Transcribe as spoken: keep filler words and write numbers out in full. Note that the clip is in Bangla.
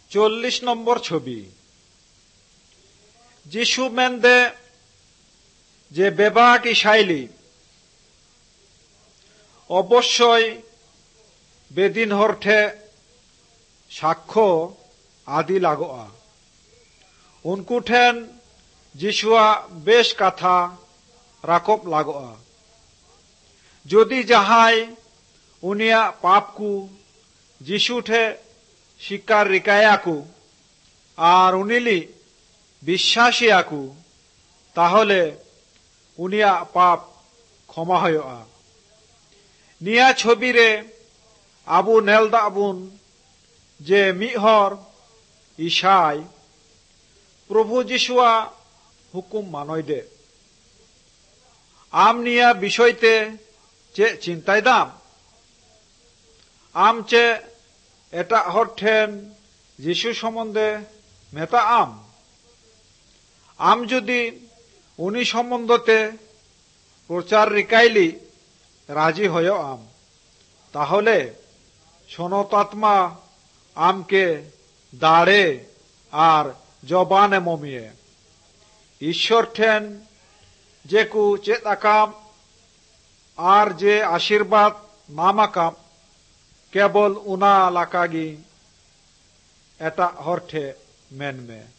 চল্লিশ নম্বর ছবি। যিশু মেন্দে যে বেবাটি শাইলি অবশ্যই বেদিন হরঠে সাক্ষ্য আদি লাগোয়া। উনকু ঠেন যিশুয়া বেশ কথা রাকব লাগোয়া। যদি যাহাই উনিয়া পাপকু যিশু ঠে স্বীকার রিকায়াকু আর উনিলি বিশ্বাসিয়াকু, তাহলে উনিয়া পাপ ক্ষমা হয়োয়া। নিয়া ছবিরে আবু নেলদা আবুন যে মিহর ইসাই প্রভু যিশুয়া হুকুম মানয় দে। আম নিয়া বিষয়তে চে চিন্তায় দাম? আম চে এটা হর ঠেন যিশু সম্বন্ধে মেতা আম? আম যদি উনি সম্বন্ধতে প্রচার রিকাইলি রাজি হয় আম, তাহলে সনতাত্মা আমকে দাঁড়ে আর জবানে মমিয়ে ঈশ্বর ঠেন যে কু চেত আকাম আর যে আশীর্বাদ নামাকাম কেবল উনা লাকাগি এটা হরঠে মেনমে।